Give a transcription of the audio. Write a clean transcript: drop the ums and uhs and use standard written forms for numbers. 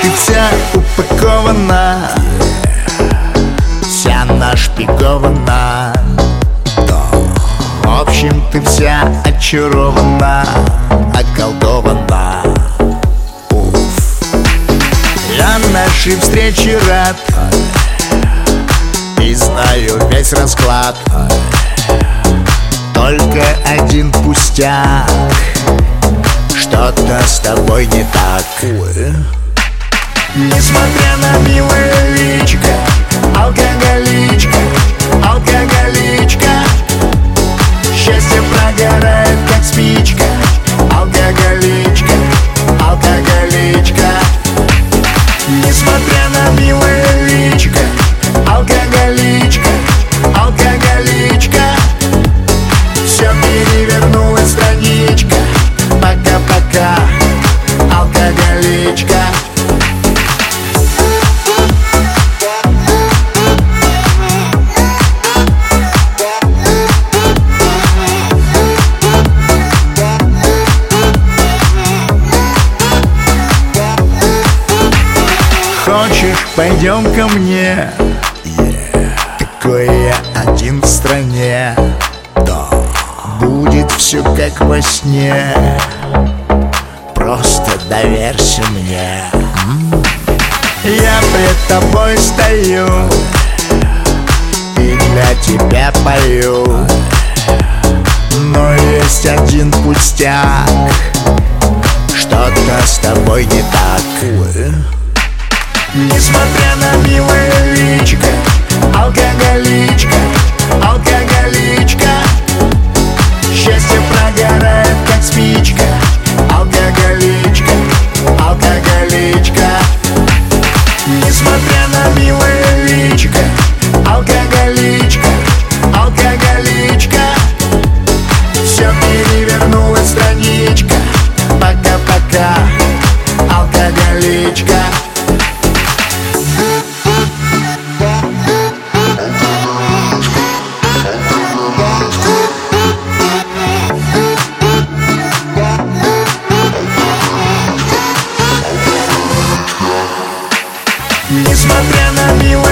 ты вся упакована, вся нашпигована. В общем, ты вся очарована, околдована. Я нашей встрече рад и знаю весь расклад. Только один пустяк, что-то с тобой не так. Несмотря на милое личико, алкоголичка, алкоголичка. Счастье прогорает, как спичка, алкоголичка, алкоголичка. Несмотря на милое личико, алкоголичка, алкоголичка. Все перевернулась страничка, пока-пока, алкоголичка. Хочешь, пойдем ко мне? Такой я один в стране. Будет все как во сне. Просто доверься мне. Я пред тобой стою и для тебя пою. Но есть один пустяк, что-то с тобой не так. Несмотря на милое личико, алкоголичка, алкоголичка. Счастье прогорает, как спичка, алкоголичка, алкоголичка. Несмотря на милое личико, алкоголичка, алкоголичка. Все перевернулась страничка, пока-пока, алкоголичка. Несмотря на милое